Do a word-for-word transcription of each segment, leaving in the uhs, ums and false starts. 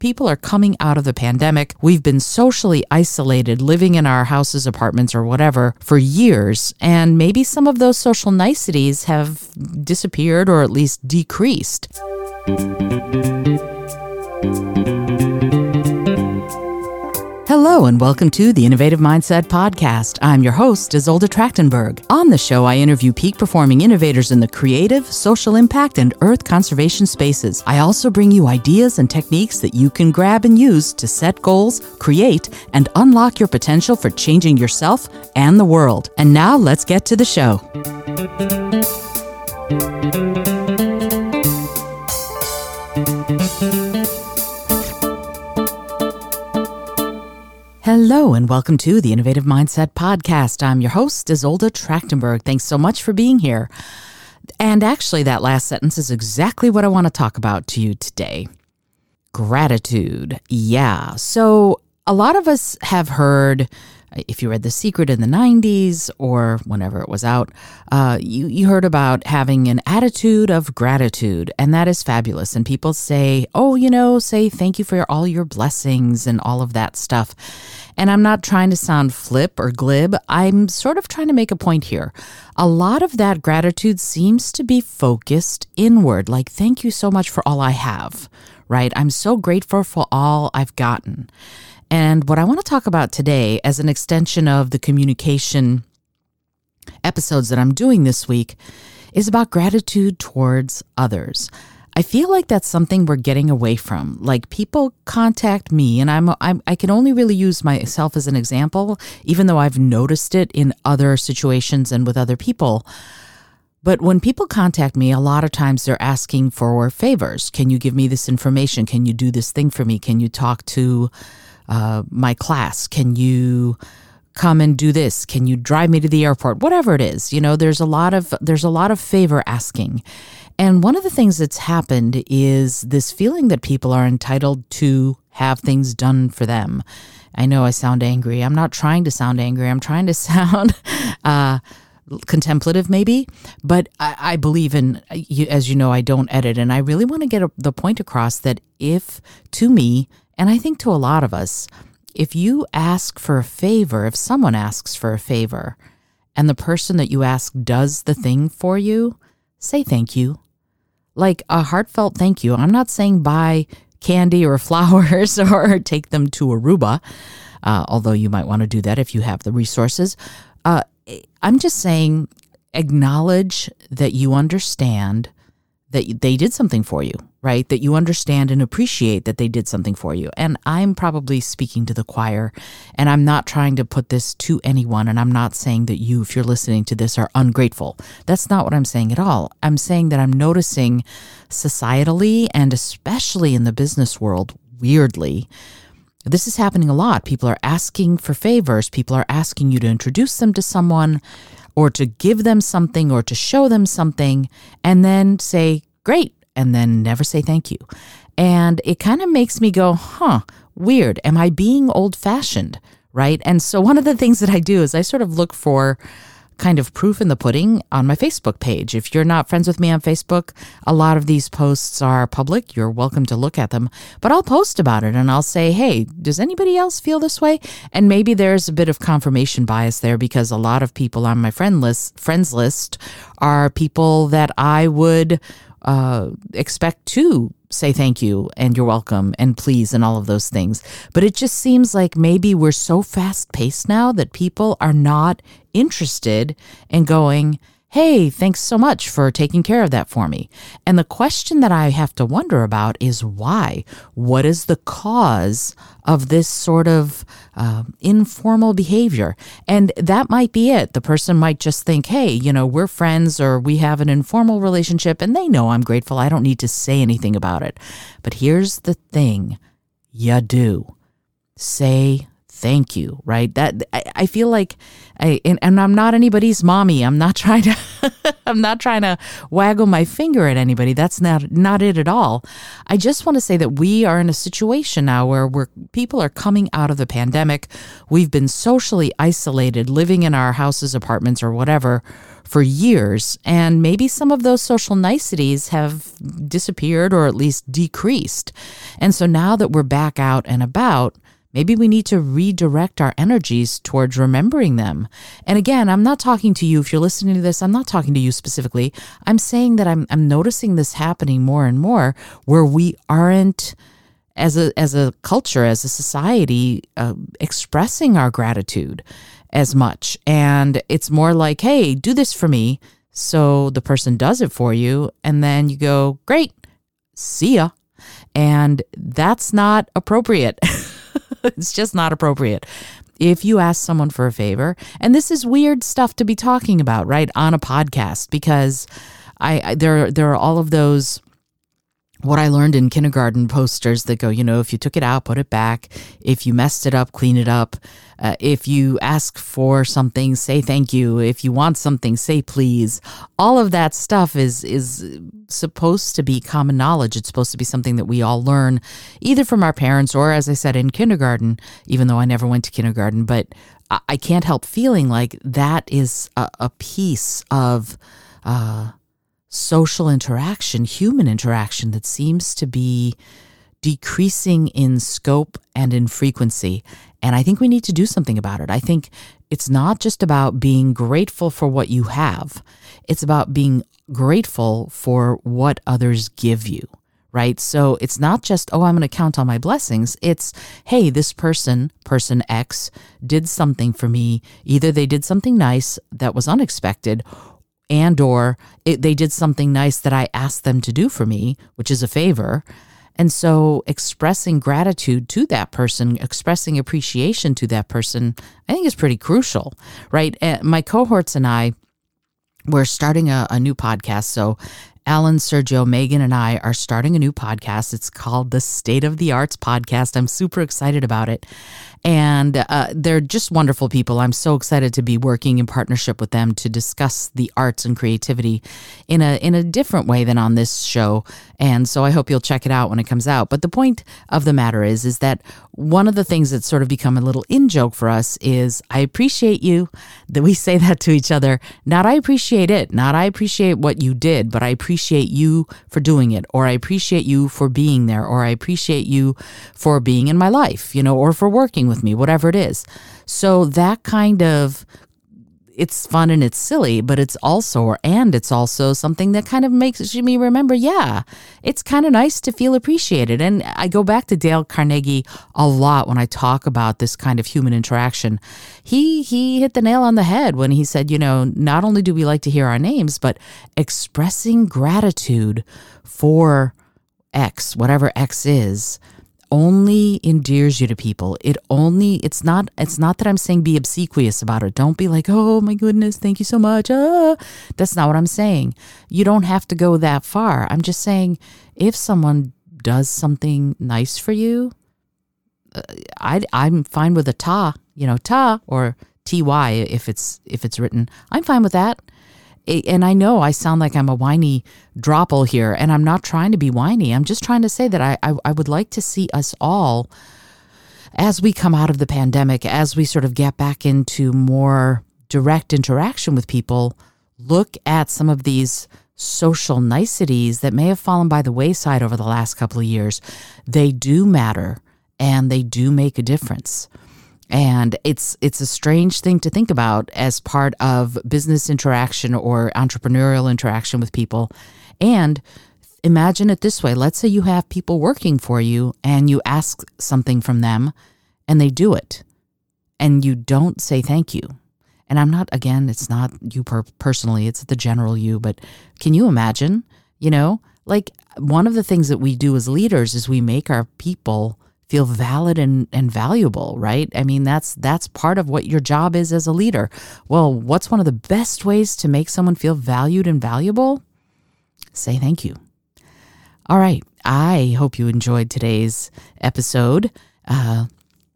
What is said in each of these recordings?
People are coming out of the pandemic. We've been socially isolated, living in our houses, apartments, or whatever for years. And maybe some of those social niceties have disappeared or at least decreased. Hello and welcome to the Innovative Mindset Podcast. I'm your host, Isolde Trachtenberg. On the show, I interview peak performing innovators in the creative, social impact, and earth conservation spaces. I also bring you ideas and techniques that you can grab and use to set goals, create, and unlock your potential for changing yourself and the world. And now let's get to the show. Hello and welcome to the Innovative Mindset Podcast. I'm your host, Isolde Trachtenberg. Thanks so much for being here. And actually, that last sentence is exactly what I want to talk about to you today. Gratitude. Yeah. So a lot of us have heard, if you read The Secret in the nineties or whenever it was out, uh, you, you heard about having an attitude of gratitude, and that is fabulous. And people say, oh, you know, say thank you for your, all your blessings and all of that stuff. And I'm not trying to sound flip or glib. I'm sort of trying to make a point here. A lot of that gratitude seems to be focused inward, like thank you so much for all I have, right? I'm so grateful for all I've gotten. And what I want to talk about today, as an extension of the communication episodes that I'm doing this week, is about gratitude towards others. I feel like that's something we're getting away from. Like, people contact me, and I'm, I'm I can only really use myself as an example, even though I've noticed it in other situations and with other people. But when people contact me, a lot of times they're asking for favors. Can you give me this information? Can you do this thing for me? Can you talk to Uh, my class? Can you come and do this? Can you drive me to the airport? Whatever it is, you know, there's a lot of there's a lot of favor asking. And one of the things that's happened is this feeling that people are entitled to have things done for them. I know I sound angry. I'm not trying to sound angry. I'm trying to sound uh, contemplative, maybe. But I, I believe in, as you know, I don't edit. And I really want to get a, the point across that if, to me, and I think to a lot of us, if you ask for a favor, if someone asks for a favor, and the person that you ask does the thing for you, say thank you. Like a heartfelt thank you. I'm not saying buy candy or flowers or take them to Aruba, uh, although you might want to do that if you have the resources. Uh, I'm just saying acknowledge that you understand that they did something for you, right? That you understand and appreciate that they did something for you. And I'm probably speaking to the choir, and I'm not trying to put this to anyone, and I'm not saying that you, if you're listening to this, are ungrateful. That's not what I'm saying at all. I'm saying that I'm noticing societally, and especially in the business world, weirdly, this is happening a lot. People are asking for favors. People are asking you to introduce them to someone, or to give them something, or to show them something, and then say, great, and then never say thank you. And it kind of makes me go, huh, weird. Am I being old-fashioned, right? And so one of the things that I do is I sort of look for kind of proof in the pudding on my Facebook page. If you're not friends with me on Facebook, a lot of these posts are public. You're welcome to look at them, but I'll post about it and I'll say, hey, does anybody else feel this way? And maybe there's a bit of confirmation bias there, because a lot of people on my friend list, friends list are people that I would uh, expect to say thank you and you're welcome and please and all of those things. But it just seems like maybe we're so fast paced now that people are not interested in going, hey, thanks so much for taking care of that for me. And the question that I have to wonder about is why? What is the cause of this sort of uh, informal behavior? And that might be it. The person might just think, hey, you know, we're friends, or we have an informal relationship and they know I'm grateful. I don't need to say anything about it. But here's the thing. You do. Say thank you, right? That I, I feel like, I, and, and I'm not anybody's mommy. I'm not trying to, I'm not trying to waggle my finger at anybody. That's not not it at all. I just want to say that we are in a situation now where we're people are coming out of the pandemic. We've been socially isolated, living in our houses, apartments, or whatever for years, and maybe some of those social niceties have disappeared or at least decreased. And so now that we're back out and about, maybe we need to redirect our energies towards remembering them. And again, I'm not talking to you. If you're listening to this, I'm not talking to you specifically. I'm saying that I'm I'm noticing this happening more and more, where we aren't, as a as a culture, as a society, uh, expressing our gratitude as much. And it's more like, hey, do this for me. So the person does it for you, and then you go, great, see ya. And that's not appropriate. It's just not appropriate. If you ask someone for a favor, and this is weird stuff to be talking about, right, on a podcast, because I, I there there are all of those, what I learned in kindergarten posters that go, you know, if you took it out, put it back. If you messed it up, clean it up. Uh, if you ask for something, say thank you. If you want something, say please. All of that stuff is is supposed to be common knowledge. It's supposed to be something that we all learn either from our parents or, as I said, in kindergarten, even though I never went to kindergarten. But I, I can't help feeling like that is a, a piece of uh social interaction, human interaction, that seems to be decreasing in scope and in frequency. And I think we need to do something about it. I think it's not just about being grateful for what you have. It's about being grateful for what others give you, right? So it's not just, oh, I'm going to count on my blessings. It's, hey, this person, person X, did something for me. Either they did something nice that was unexpected, and or it, they did something nice that I asked them to do for me, which is a favor. And so expressing gratitude to that person, expressing appreciation to that person, I think is pretty crucial, right? Uh, my cohorts and I, we're starting a, a new podcast. So Alan, Sergio, Megan, and I are starting a new podcast. It's called the State of the Arts Podcast. I'm super excited about it. And uh, they're just wonderful people. I'm so excited to be working in partnership with them to discuss the arts and creativity in a in a different way than on this show. And so I hope you'll check it out when it comes out. But the point of the matter is, is that one of the things that's sort of become a little in-joke for us is, I appreciate you, that we say that to each other. Not I appreciate it, not I appreciate what you did, but I appreciate you for doing it, or I appreciate you for being there, or I appreciate you for being in my life, you know, or for working with me, whatever it is. So that kind of, it's fun and it's silly, but it's also, and it's also something that kind of makes me remember, yeah, it's kind of nice to feel appreciated. And I go back to Dale Carnegie a lot when I talk about this kind of human interaction. He he hit the nail on the head when he said, you know, not only do we like to hear our names, but expressing gratitude for X, whatever X is, only endears you to people. It only, it's not, it's not that I'm saying be obsequious about it. Don't be like, oh my goodness, thank you so much. Ah. That's not what I'm saying. You don't have to go that far. I'm just saying, if someone does something nice for you, uh, I, I'm fine with a ta, you know, ta or ty if it's, if it's written. I'm fine with that. And I know I sound like I'm a whiny dropple here, and I'm not trying to be whiny. I'm just trying to say that I, I, I would like to see us all, as we come out of the pandemic, as we sort of get back into more direct interaction with people, look at some of these social niceties that may have fallen by the wayside over the last couple of years. They do matter, and they do make a difference. And it's it's a strange thing to think about as part of business interaction or entrepreneurial interaction with people. And imagine it this way. Let's say you have people working for you and you ask something from them and they do it and you don't say thank you. And I'm not, again, it's not you per- personally, it's the general you, but can you imagine, you know, like one of the things that we do as leaders is we make our people feel valid and, and valuable, right? I mean, that's that's part of what your job is as a leader. Well, what's one of the best ways to make someone feel valued and valuable? Say thank you. All right. I hope you enjoyed today's episode. Uh,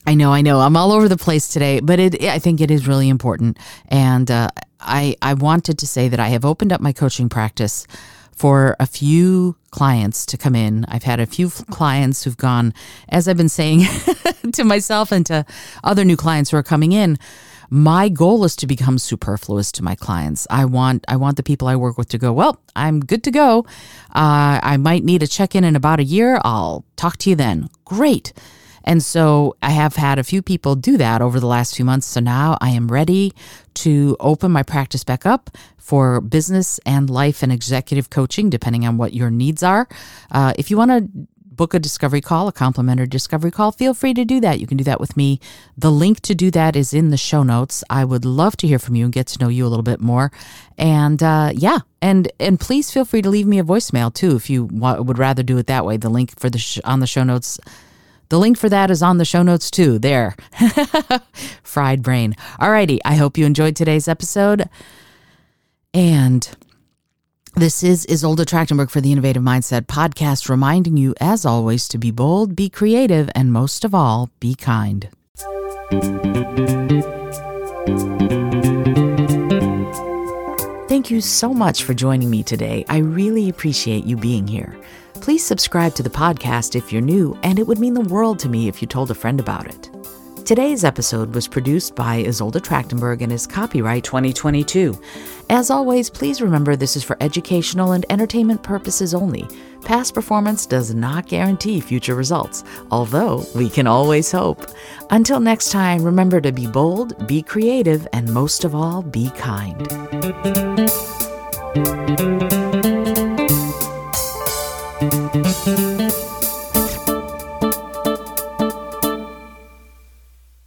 I know, I know. I'm all over the place today, but it, I think it is really important. And uh, I, I wanted to say that I have opened up my coaching practice for a few clients to come in. I've had a few clients who've gone, as I've been saying to myself and to other new clients who are coming in. My goal is to become superfluous to my clients. I want I want the people I work with to go, well, I'm good to go. Uh, I might need a check-in in about a year. I'll talk to you then. Great. And so I have had a few people do that over the last few months. So now I am ready to open my practice back up for business and life and executive coaching, depending on what your needs are. Uh, if you want to book a discovery call, a complimentary discovery call, feel free to do that. You can do that with me. The link to do that is in the show notes. I would love to hear from you and get to know you a little bit more. And uh, yeah, and and please feel free to leave me a voicemail too if you wa- would rather do it that way. The link for the sh- on the show notes. The link for that is on the show notes too. There. Fried brain. Alrighty. I hope you enjoyed today's episode. And this is Isolde Trachtenberg for the Innovative Mindset Podcast, reminding you, as always, to be bold, be creative, and most of all, be kind. Thank you so much for joining me today. I really appreciate you being here. Please subscribe to the podcast if you're new, and it would mean the world to me if you told a friend about it. Today's episode was produced by Isolde Trachtenberg and is copyright twenty twenty-two. As always, please remember this is for educational and entertainment purposes only. Past performance does not guarantee future results, although we can always hope. Until next time, remember to be bold, be creative, and most of all, be kind.